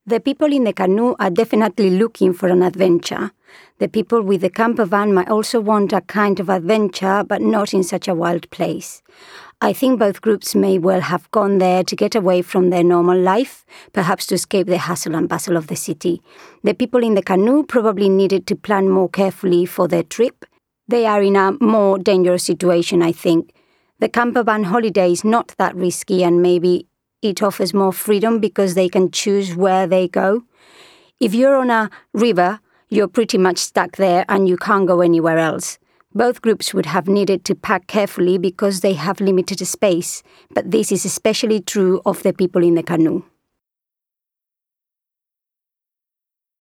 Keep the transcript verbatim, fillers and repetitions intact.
The people in the canoe are definitely looking for an adventure. The people with the camper van might also want a kind of adventure, but not in such a wild place. I think both groups may well have gone there to get away from their normal life, perhaps to escape the hustle and bustle of the city. The people in the canoe probably needed to plan more carefully for their trip. They are in a more dangerous situation, I think. The camper van holiday is not that risky, and maybe it offers more freedom because they can choose where they go. If you're on a river, you're pretty much stuck there and you can't go anywhere else. Both groups would have needed to pack carefully because they have limited space, but this is especially true of the people in the canoe.